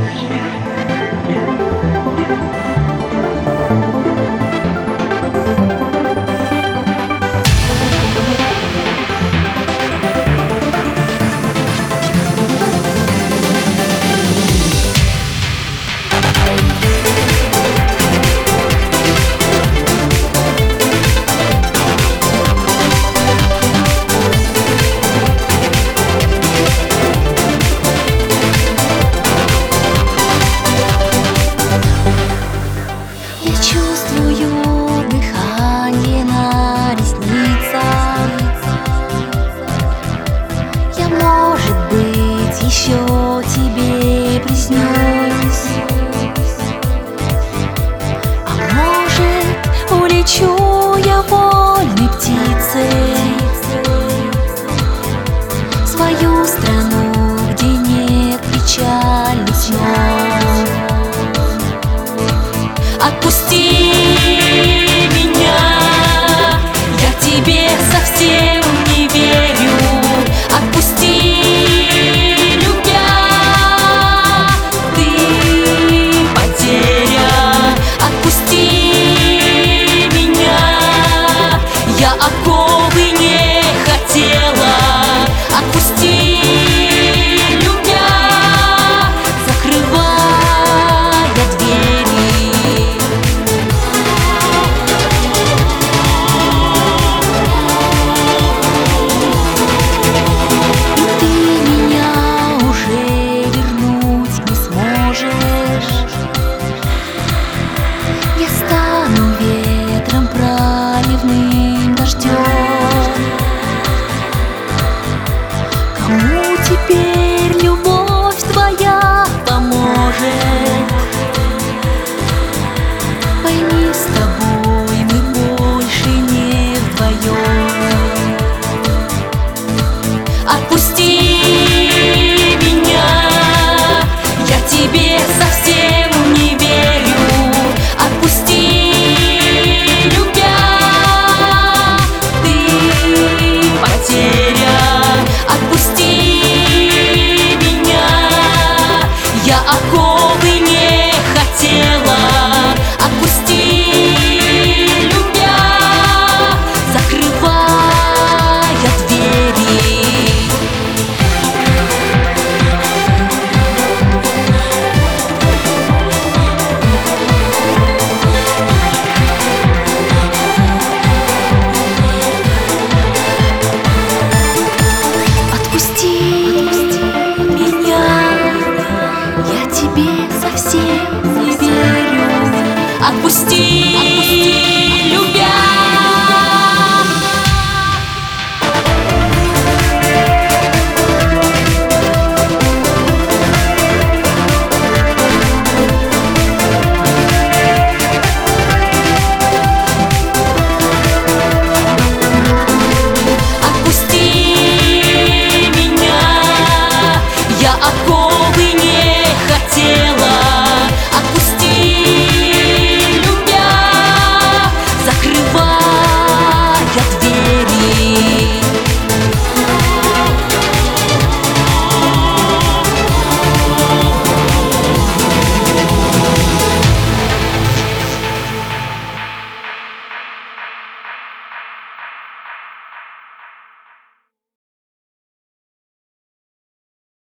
Чувствую дыхание на ресницах. Я, может быть, еще тебе приснюсь, а может, улечу я вольной птицей в свою страну, где нет печальных снов. Отпусти меня, я тебе совсем не верю. Отпусти, любя, ты потеря. Отпусти меня, я оковы не хотела. Отпусти, любя, закрывая двери. Я стану ветром, проливным дождем. Кому теперь